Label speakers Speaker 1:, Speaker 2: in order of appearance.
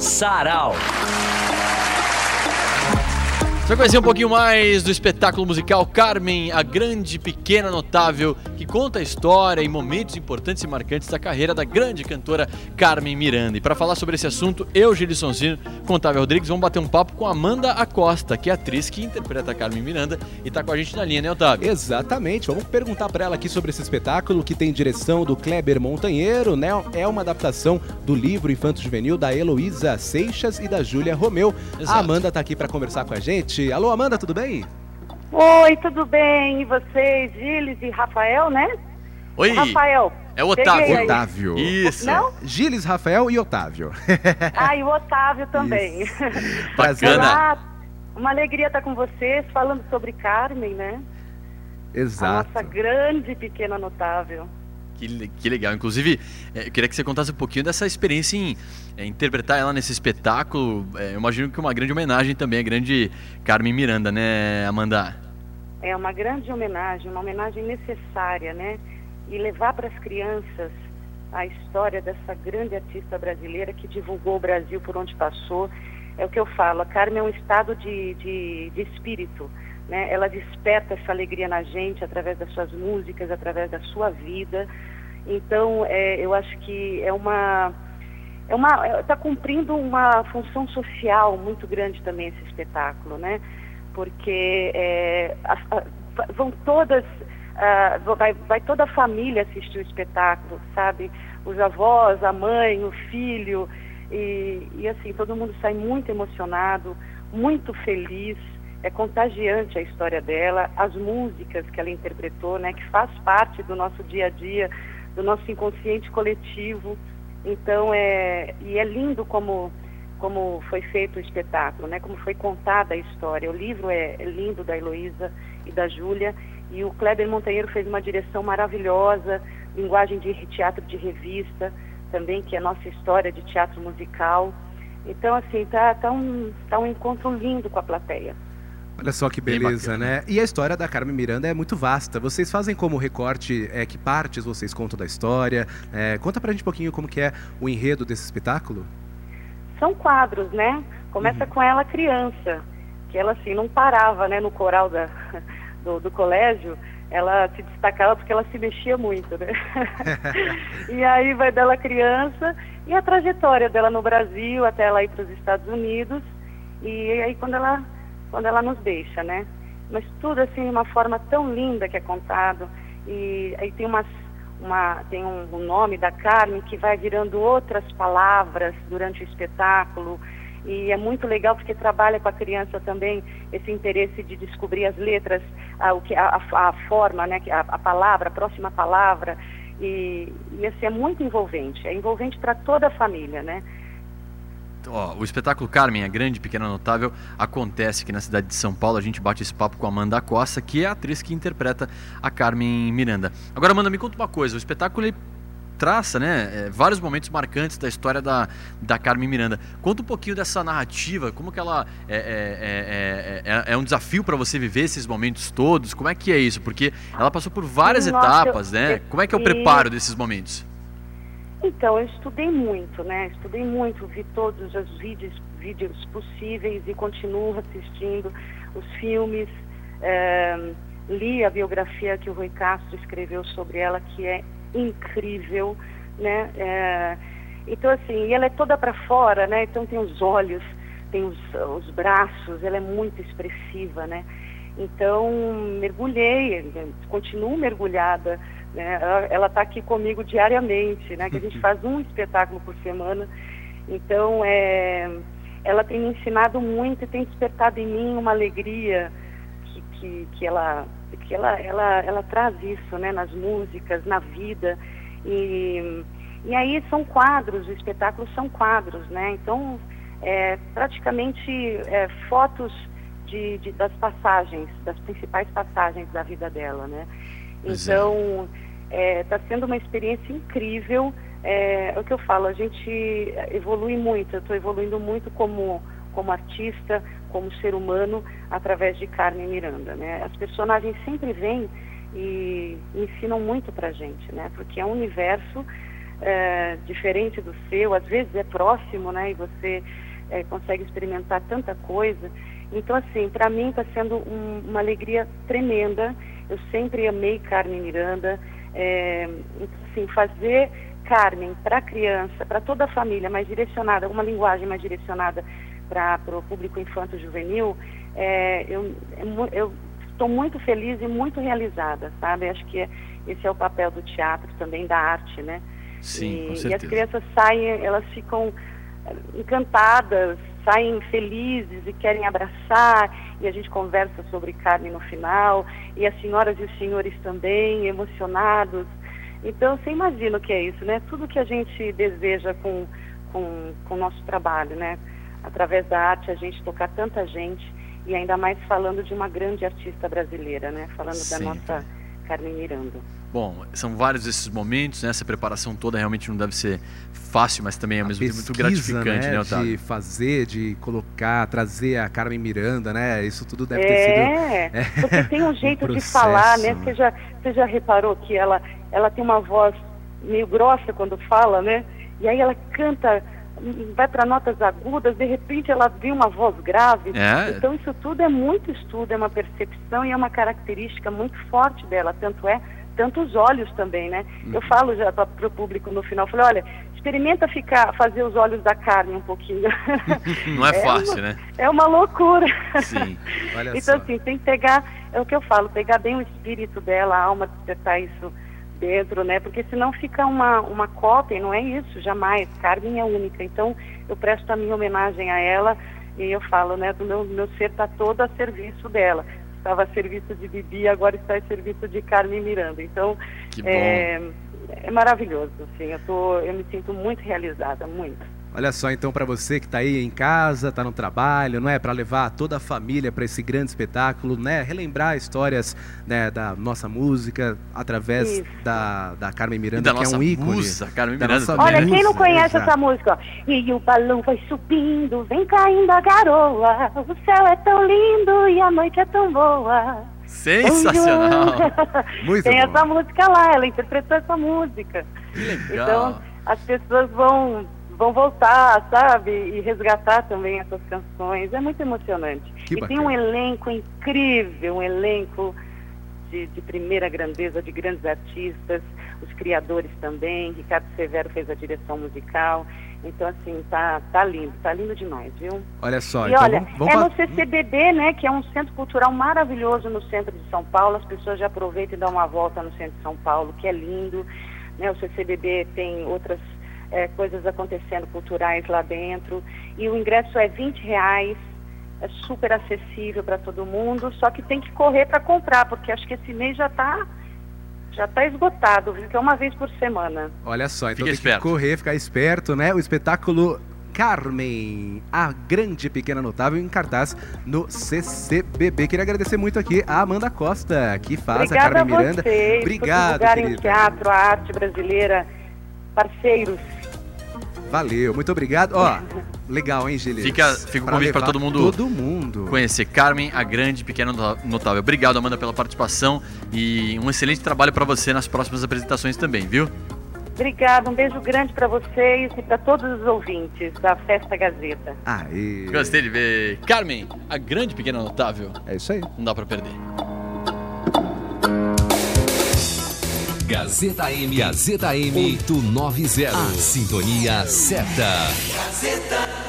Speaker 1: Sarau.
Speaker 2: Você vai conhecer um pouquinho mais do espetáculo musical Carmen, a Grande Pequena Notável, que conta a história e momentos importantes e marcantes da carreira da grande cantora Carmen Miranda. E para falar sobre esse assunto, eu, Gilisson Zino, com Otávio Rodrigues, vamos bater um papo com Amanda Acosta, que é a atriz que interpreta a Carmen Miranda e está com a gente na linha, né, Otávio?
Speaker 3: Exatamente, vamos perguntar para ela aqui sobre esse espetáculo que tem direção do Kleber Montanheiro, né? É uma adaptação do livro infanto-juvenil da Heloísa Seixas e da Júlia Romeu.
Speaker 2: Exato.
Speaker 3: A Amanda está aqui para conversar com a gente. Alô, Amanda, tudo bem?
Speaker 4: Oi, tudo bem? E vocês, Giles e Rafael, né?
Speaker 2: Oi,
Speaker 4: Rafael.
Speaker 2: É o Otávio.
Speaker 3: Otávio.
Speaker 2: Isso.
Speaker 4: Não?
Speaker 3: Giles, Rafael e Otávio.
Speaker 4: Ah, e o Otávio também.
Speaker 3: Prazer.
Speaker 2: Bacana.
Speaker 4: Uma alegria estar com vocês, falando sobre Carmen, né?
Speaker 3: Exato.
Speaker 4: A nossa grande pequena notável.
Speaker 2: Que legal. Inclusive, eu queria que você contasse um pouquinho dessa experiência em interpretar ela nesse espetáculo. Eu imagino que uma grande homenagem também à grande Carmen Miranda, né, Amanda?
Speaker 4: É uma grande homenagem, uma homenagem necessária, né? E levar para as crianças a história dessa grande artista brasileira que divulgou o Brasil por onde passou. É o que eu falo, a Carmen é um estado de espírito, né? Ela desperta essa alegria na gente através das suas músicas, através da sua vida. Então, eu acho que está cumprindo uma função social muito grande também esse espetáculo, né? Porque vão todas, vai toda a família assistir o espetáculo, sabe? Os avós, a mãe, o filho, e assim, todo mundo sai muito emocionado, muito feliz. É contagiante a história dela, as músicas que ela interpretou, né? Que faz parte do nosso dia a dia, do nosso inconsciente coletivo. Então, é lindo como foi feito o espetáculo, né? Como foi contada a história. O livro é lindo, da Heloísa e da Júlia, e o Kleber Montanheiro fez uma direção maravilhosa, linguagem de teatro de revista, também, que é a nossa história de teatro musical. Então, assim, tá um encontro lindo com a plateia.
Speaker 3: Olha só que beleza, né? E a história da Carmen Miranda é muito vasta. Vocês fazem como recorte, que partes vocês contam da história? Conta pra gente um pouquinho como que é o enredo desse espetáculo.
Speaker 4: São quadros, né? Começa com ela criança, que ela assim não parava, né? No coral do colégio, ela se destacava porque ela se mexia muito, né? E aí vai dela criança e a trajetória dela no Brasil até ela ir para os Estados Unidos, e aí quando ela nos deixa, né? Mas tudo assim de uma forma tão linda que é contado, e aí tem tem um nome da Carmen que vai virando outras palavras durante o espetáculo, e é muito legal porque trabalha com a criança também esse interesse de descobrir as letras, a forma, né? A palavra, a próxima palavra, e assim, é muito envolvente, é envolvente para toda a família, né?
Speaker 2: O espetáculo Carmen, a Grande Pequena Notável, acontece aqui na cidade de São Paulo. A gente bate esse papo com a Amanda Acosta, que é a atriz que interpreta a Carmen Miranda. Agora, Amanda, me conta uma coisa. O espetáculo ele traça, né, vários momentos marcantes da história da Carmen Miranda. Conta um pouquinho dessa narrativa, como que ela é um desafio para você viver esses momentos todos. Como é que é isso? Porque ela passou por várias etapas, né? Como é que é o preparo desses momentos?
Speaker 4: Então, eu estudei muito, né? Vi todos os vídeos possíveis e continuo assistindo os filmes. Li a biografia que o Rui Castro escreveu sobre ela, que é incrível, né? Então, assim, e ela é toda para fora, né? Então tem os olhos, tem os braços, ela é muito expressiva, né? Então, mergulhei, continuo mergulhada, né? Ela está aqui comigo diariamente, né? Que a gente faz um espetáculo por semana. Então, ela tem me ensinado muito e tem despertado em mim uma alegria que ela traz isso, né? Nas músicas, na vida. E aí são quadros, o espetáculo são quadros, né? Então, praticamente fotos das passagens, das principais passagens da vida dela, né? Então, está sendo uma experiência incrível. É o que eu falo, a gente evolui muito, eu estou evoluindo muito como artista, como ser humano, através de Carmen Miranda, né? As personagens sempre vêm e ensinam muito pra gente, né? Porque é um universo diferente do seu, às vezes é próximo, né? E você consegue experimentar tanta coisa. Então, assim, para mim está sendo uma alegria tremenda. Eu sempre amei Carmen Miranda. Assim, fazer Carmen para criança, para toda a família, mais direcionada, uma linguagem mais direcionada para o público infanto-juvenil, eu estou muito feliz e muito realizada, sabe? Acho que esse é o papel do teatro também, da arte, né?
Speaker 2: Sim, com certeza.
Speaker 4: E as crianças saem, elas ficam encantadas, saem felizes e querem abraçar, e a gente conversa sobre Carmen no final, e as senhoras e os senhores também, emocionados. Então, você imagina o que é isso, né? Tudo que a gente deseja com o nosso trabalho, né? Através da arte, a gente tocar tanta gente, e ainda mais falando de uma grande artista brasileira, né? Falando da nossa Carmen Miranda.
Speaker 2: Bom, são vários esses momentos, né? Essa preparação toda realmente não deve ser fácil, mas também ao mesmo tempo muito gratificante, né, Otávio?
Speaker 3: De fazer, de colocar, trazer a Carmen Miranda, né? Isso tudo deve ter sido...
Speaker 4: porque tem um jeito de falar, né? Você já reparou que ela tem uma voz meio grossa quando fala, né? E aí ela canta, vai para notas agudas, de repente ela vê uma voz grave. Então isso tudo é muito estudo, é uma percepção e é uma característica muito forte dela, tanto os olhos também, né? Eu falo já para o público no final, falei, olha, experimenta fazer os olhos da Carmen um pouquinho.
Speaker 2: Não é fácil, né?
Speaker 4: É uma loucura.
Speaker 2: Sim,
Speaker 3: olha
Speaker 4: então,
Speaker 3: só.
Speaker 4: assim, tem que pegar, é o que eu falo, pegar bem o espírito dela, a alma, despertar isso dentro, né? Porque senão fica uma cópia, e não é isso, jamais. Carmen é única. Então, eu presto a minha homenagem a ela e eu falo, né? Do meu ser está todo a serviço dela. Estava a serviço de Bibi, agora está a serviço de Carmen Miranda. Então, é maravilhoso, assim, eu me sinto muito realizada, muito.
Speaker 3: Olha só, então, para você que está aí em casa, está no trabalho, não é? Para levar toda a família para esse grande espetáculo, né? Relembrar histórias, né, da nossa música através da Carmen Miranda, que é um ícone.
Speaker 2: Carmen Miranda.
Speaker 4: Olha, quem não conhece essa música? Ó. E o balão vai subindo, vem caindo a garoa, o céu é tão lindo e a noite é tão boa.
Speaker 2: Sensacional!
Speaker 3: Muito
Speaker 4: Tem
Speaker 3: bom.
Speaker 4: essa música lá, ela interpretou essa música.
Speaker 2: Que legal!
Speaker 4: Então, as pessoas vão voltar, sabe? E resgatar também essas canções. É muito emocionante.
Speaker 3: Que
Speaker 4: bacana. Tem um elenco incrível, um elenco de primeira grandeza, de grandes artistas, os criadores também. Ricardo Severo fez a direção musical. Então, assim, tá lindo demais, viu?
Speaker 3: Olha só,
Speaker 4: e
Speaker 3: então
Speaker 4: olha,
Speaker 3: vamos
Speaker 4: no CCBB, né, que é um centro cultural maravilhoso no centro de São Paulo. As pessoas já aproveitam e dão uma volta no centro de São Paulo, que é lindo, né? O CCBB tem outras coisas acontecendo culturais lá dentro, e o ingresso é R$20, é super acessível para todo mundo, só que tem que correr para comprar, porque acho que esse mês já está esgotado, viu? Que é uma vez por semana.
Speaker 3: Olha só, então
Speaker 2: Fica
Speaker 3: tem que correr, ficar esperto, né? O espetáculo Carmen, a grande pequena notável, em cartaz no CCBB. Queria agradecer muito aqui a Amanda Costa, que faz a Carmen Miranda. Obrigado,
Speaker 4: querida. O teatro, a arte brasileira, parceiros.
Speaker 3: Valeu, muito obrigado. Ó, legal, hein, Gili?
Speaker 2: Fica o convite para todo mundo conhecer Carmen, a grande pequena notável. Obrigado, Amanda, pela participação e um excelente trabalho para você nas próximas apresentações também, viu?
Speaker 4: Obrigada, um beijo grande para vocês e para todos os ouvintes da Festa Gazeta.
Speaker 3: Aê.
Speaker 2: Gostei de ver. Carmen, a grande pequena notável.
Speaker 3: É isso aí.
Speaker 2: Não dá para perder.
Speaker 1: Gazeta AM 890. A sintonia certa. Gazeta.